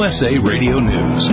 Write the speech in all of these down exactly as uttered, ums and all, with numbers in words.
S A Radio News.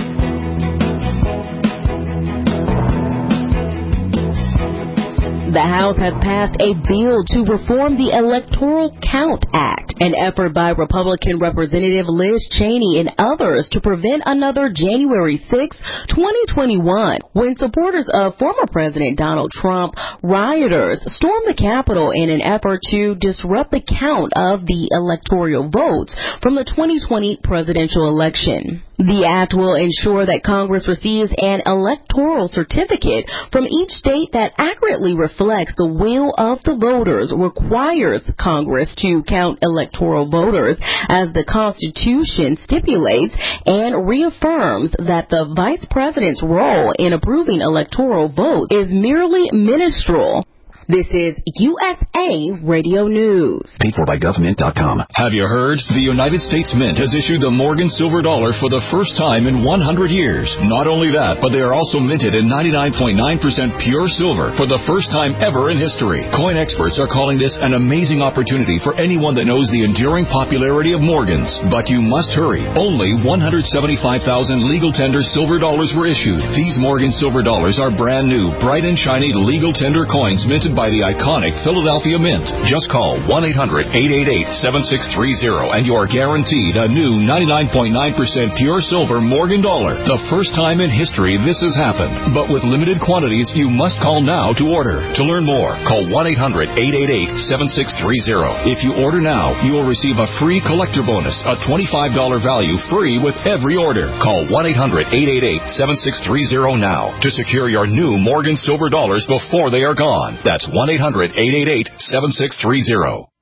The House has passed a bill to reform the Electoral Count Act, an effort by Republican Representative Liz Cheney and others to prevent another January sixth, twenty twenty-one, when supporters of former President Donald Trump rioters stormed the Capitol in an effort to disrupt the count of the electoral votes from the twenty twenty presidential election. The act will ensure that Congress receives an electoral certificate from each state that accurately reflects the will of the voters, requires Congress to count electoral voters as the Constitution stipulates, and reaffirms that the Vice President's role in approving electoral votes is merely ministerial. This is U S A Radio News. Paid for by government dot com. Have you heard? The United States Mint has issued the Morgan Silver Dollar for the first time in one hundred years. Not only that, but they are also minted in ninety-nine point nine percent pure silver for the first time ever in history. Coin experts are calling this an amazing opportunity for anyone that knows the enduring popularity of Morgans. But you must hurry. Only one hundred seventy-five thousand legal tender silver dollars were issued. These Morgan Silver Dollars are brand new, bright and shiny legal tender coins minted by the iconic Philadelphia Mint. Just call one eight hundred, eight eight eight, seven six three zero and you are guaranteed a new ninety-nine point nine percent pure silver Morgan dollar. The first time in history this has happened. But with limited quantities, you must call now to order. To learn more, call one eight hundred, eight eight eight, seven six three zero. If you order now, you will receive a free collector bonus, a twenty-five dollars value free with every order. Call one eight hundred, eight eight eight, seven six three zero now to secure your new Morgan Silver Dollars before they are gone. That's one eight hundred, eight eight eight, seven six three zero.